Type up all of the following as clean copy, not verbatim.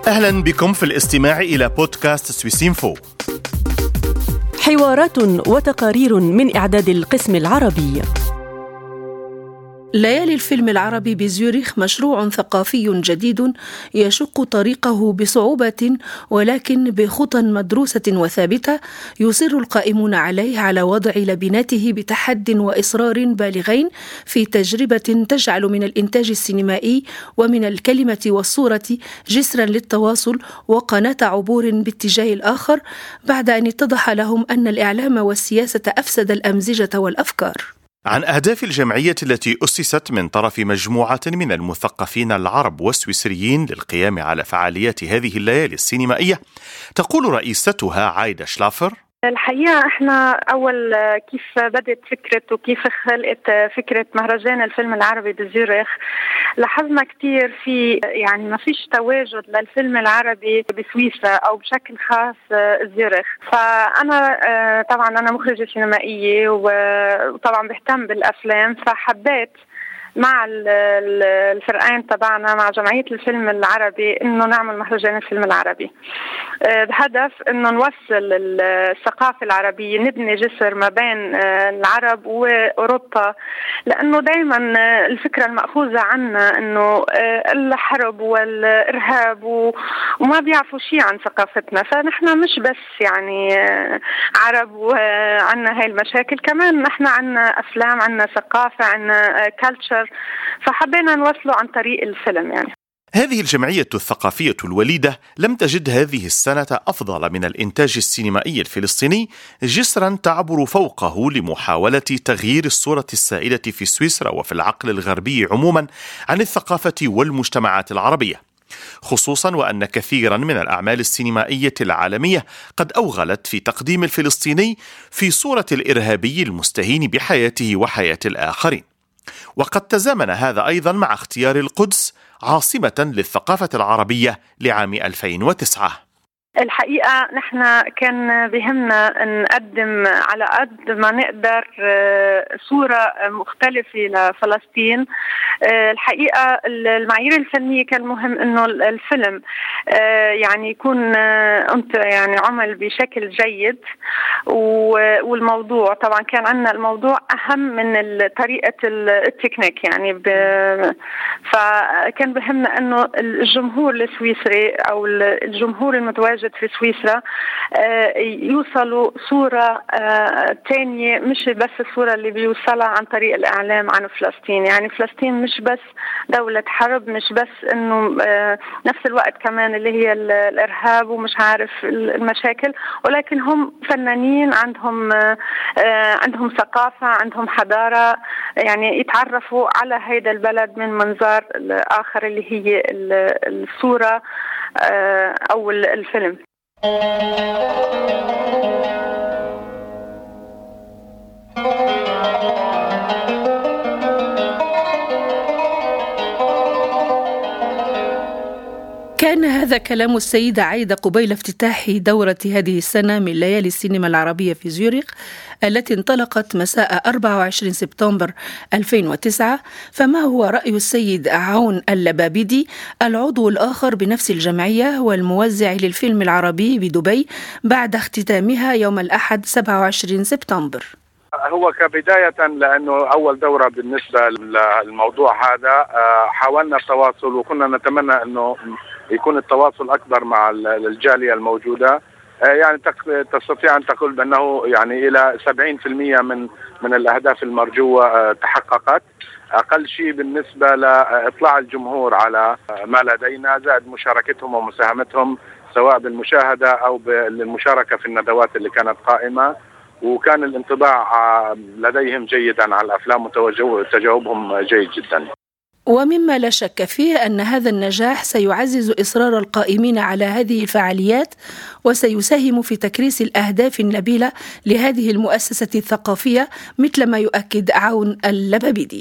أهلا بكم في الاستماع إلى بودكاست سويسينفو. حوارات وتقارير من إعداد القسم العربي. ليالي الفيلم العربي بزيورخ مشروع ثقافي جديد يشق طريقه بصعوبة ولكن بخطى مدروسة وثابتة يصر القائمون عليه على وضع لبناته بتحد وإصرار بالغين في تجربة تجعل من الإنتاج السينمائي ومن الكلمة والصورة جسرا للتواصل وقناة عبور باتجاه الآخر، بعد أن اتضح لهم أن الإعلام والسياسة أفسد الأمزجة والأفكار. عن أهداف الجمعية التي أسست من طرف مجموعة من المثقفين العرب والسويسريين للقيام على فعاليات هذه الليالي السينمائية، تقول رئيستها عايدة شلافر: الحقيقة احنا أول كيف بدأت فكرة وكيف خلقت فكرة مهرجان الفيلم العربي بزيورخ، لاحظنا كتير في ما فيش تواجد للفيلم العربي بسويسرا أو بشكل خاص زيورخ. فأنا طبعا أنا مخرجة سينمائية وطبعا بهتم بالأفلام، فحبيت مع الفرقين تبعنا مع جمعية الفيلم العربي إنه نعمل مهرجان الفيلم العربي بهدف إنه نوصل الثقافة العربية، نبني جسر ما بين العرب وأوروبا، لأنه دايما الفكرة المأخوذة عنا إنه الحرب والإرهاب وما بيعرفوا شيء عن ثقافتنا. فنحن مش بس عرب وعنا هاي المشاكل، كمان نحن عنا أفلام، عنا ثقافة، عنا كالتشر، فحبينا نوصله عن طريق الفيلم. هذه الجمعية الثقافية الوليدة لم تجد هذه السنة أفضل من الإنتاج السينمائي الفلسطيني جسرا تعبر فوقه لمحاولة تغيير الصورة السائدة في سويسرا وفي العقل الغربي عموما عن الثقافة والمجتمعات العربية، خصوصا وأن كثيرا من الأعمال السينمائية العالمية قد أوغلت في تقديم الفلسطيني في صورة الإرهابي المستهين بحياته وحياة الآخرين. وقد تزامن هذا أيضا مع اختيار القدس عاصمة للثقافة العربية لعام 2009. الحقيقة نحن كان بهمنا نقدم على قد ما نقدر صورة مختلفة لفلسطين. الحقيقة المعايير الفنية كان مهم انه الفيلم يكون عمل بشكل جيد، والموضوع طبعا كان عندنا الموضوع اهم من طريقة التكنيك فكان بهمنا انه الجمهور السويسري او الجمهور المتواجد في سويسرا يوصلوا صورة تانية، مش بس الصورة اللي بيوصلها عن طريق الإعلام عن فلسطين. فلسطين مش بس دولة حرب، مش بس إنه نفس الوقت كمان اللي هي الإرهاب ومش عارف المشاكل، ولكن هم فنانين عندهم ثقافة، عندهم حضارة، يتعرفوا على هيدا البلد من منظار الآخر اللي هي الصورة أو الفيلم. كان هذا كلام السيدة عايدة قبيل افتتاح دورة هذه السنة من ليالي السينما العربية في زيورخ، التي انطلقت مساء 24 سبتمبر 2009. فما هو رأي السيد عون اللبابدي العضو الآخر بنفس الجمعية والموزع للفيلم العربي بدبي بعد اختتامها يوم الأحد 27 سبتمبر؟ هو كبداية لأنه أول دورة بالنسبة للموضوع هذا، حاولنا التواصل وكنا نتمنى أنه يكون التواصل أكبر مع الجالية الموجودة. تستطيع أن تقول بأنه إلى 70% من الأهداف المرجوة تحققت. أقل شيء بالنسبة لإطلاع الجمهور على ما لدينا، زائد مشاركتهم ومساهمتهم سواء بالمشاهدة أو بالمشاركة في الندوات اللي كانت قائمة، وكان الانطباع لديهم جيدا على الأفلام وتجاوبهم جيد جدا. ومما لا شك فيه أن هذا النجاح سيعزز إصرار القائمين على هذه الفعاليات وسيساهم في تكريس الأهداف النبيلة لهذه المؤسسة الثقافية، مثل ما يؤكد عون اللبابدي.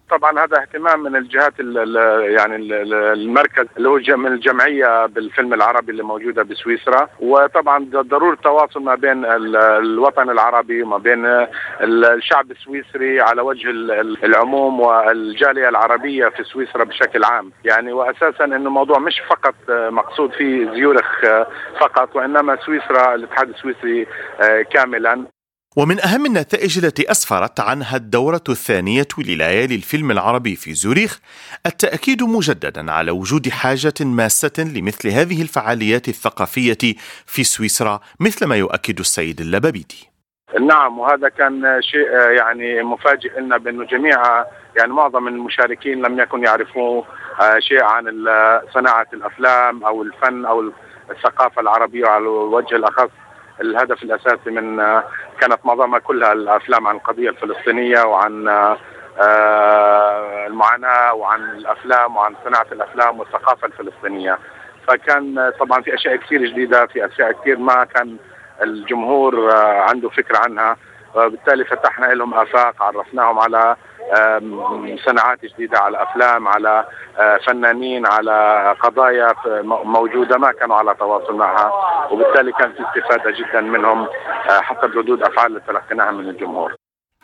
طبعا هذا اهتمام من الجهات يعني المركز اللي هو من الجمعية بالفيلم العربي اللي موجودة بسويسرا، وطبعا ضروري التواصل ما بين الوطن العربي وما بين الشعب السويسري على وجه العموم والجالية العربية في سويسرا بشكل عام يعني، وأساسا أنه الموضوع مش فقط مقصود في زيورخ فقط، وإنما سويسرا الاتحاد السويسري كاملا. ومن أهم النتائج التي أسفرت عنها الدورة الثانية لليالي الفيلم العربي في زوريخ التأكيد مجددا على وجود حاجة ماسة لمثل هذه الفعاليات الثقافية في سويسرا، مثل ما يؤكد السيد اللبابيدي. نعم، وهذا كان شيء يعني مفاجئ لنا، بأنه جميع يعني معظم المشاركين لم يكن يعرفوا شيء عن صناعة الأفلام أو الفن أو الثقافة العربية على الوجه الأخص. الهدف الأساسي من كانت معظمها كلها الأفلام عن القضية الفلسطينية وعن المعاناة وعن الأفلام وعن صناعة الأفلام والثقافة الفلسطينية. فكان طبعا في أشياء كثير جديدة، في أشياء كثير ما كان الجمهور عنده فكرة عنها، وبالتالي فتحنا لهم آفاق، عرفناهم على صناعات جديدة، على أفلام، على فنانين، على قضايا موجودة ما كانوا على تواصل معها، وبالتالي كان في استفادة جدا منهم حتى بردود أفعال اللي تلقيناها من الجمهور.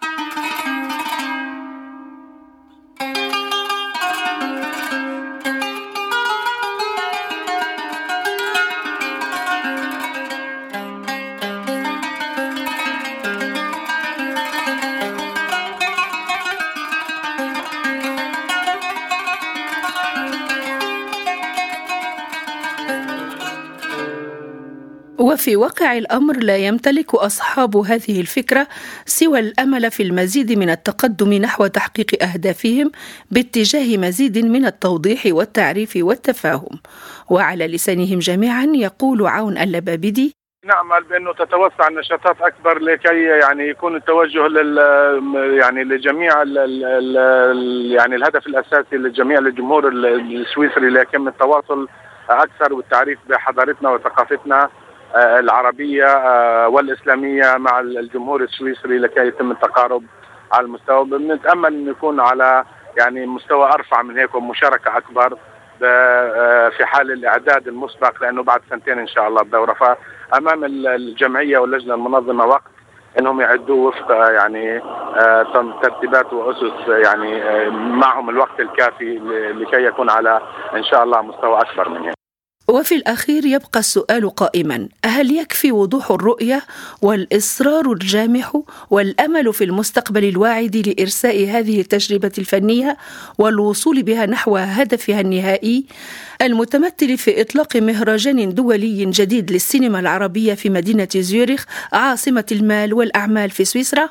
وفي واقع الأمر لا يمتلك أصحاب هذه الفكرة سوى الأمل في المزيد من التقدم نحو تحقيق أهدافهم باتجاه مزيد من التوضيح والتعريف والتفاهم. وعلى لسانهم جميعا يقول عون اللبابيدي: نعمل بأنه تتوسع النشاطات أكبر لكي يعني يكون التوجه يعني لجميع يعني الهدف الأساسي لجميع الجمهور السويسري ليتم التواصل أكثر والتعريف بحضارتنا وثقافتنا العربية والإسلامية مع الجمهور السويسري لكي يتم التقارب على المستوى. بنتأمل أن يكون على يعني مستوى أرفع من هيك ومشاركة أكبر في حال الإعداد المسبق، لأنه بعد سنتين إن شاء الله الدورة، فأمام الجمعية واللجنة المنظمة وقت أنهم يعدوا وفق يعني ترتيبات وأسس يعني معهم الوقت الكافي لكي يكون على إن شاء الله مستوى أكبر من هيك. وفي الأخير يبقى السؤال قائما: هل يكفي وضوح الرؤية والإصرار الجامح والأمل في المستقبل الواعد لإرساء هذه التجربة الفنية والوصول بها نحو هدفها النهائي المتمثل في إطلاق مهرجان دولي جديد للسينما العربية في مدينة زيورخ عاصمة المال والأعمال في سويسرا؟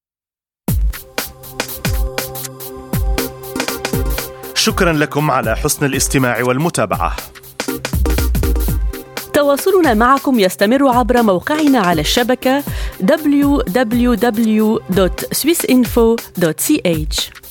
شكرا لكم على حسن الاستماع والمتابعة. تواصلنا معكم يستمر عبر موقعنا على الشبكة www.swissinfo.ch.